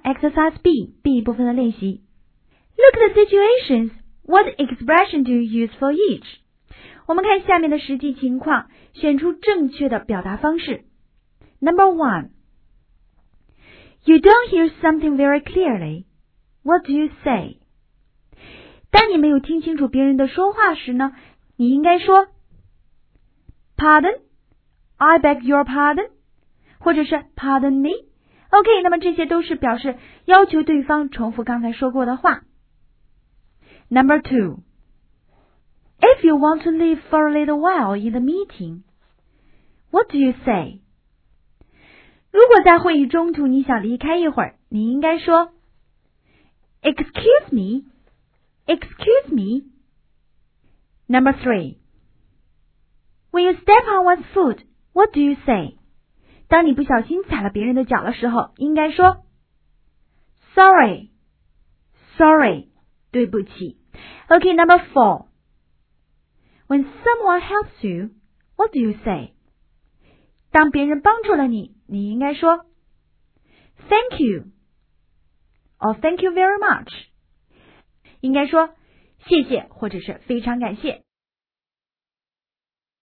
Exercise B 部分的练习。Look at the situations. What expression do you use for each? 我们看下面的实际情况，选出正确的表达方式。Number 1. You don't hear something very clearly. What do you say? 当你没有听清楚别人的说话时呢，你应该说 Pardon? I beg your pardon? 或者是 Pardon me? OK, 那么这些都是表示要求对方重复刚才说过的话。Number 2. If you want to leave for a little while in the meeting, what do you say? 如果在会议中途你想离开一会儿，你应该说 Excuse me? Excuse me? Number 3. When you step on one's foot, what do you say? 当你不小心踩了别人的脚的时候，应该说 Sorry. Sorry. 对不起。OK, number 4. When someone helps you, what do you say? 当别人帮助了你，你应该说 Thank you. Or thank you very much. 应该说谢谢或者是非常感谢。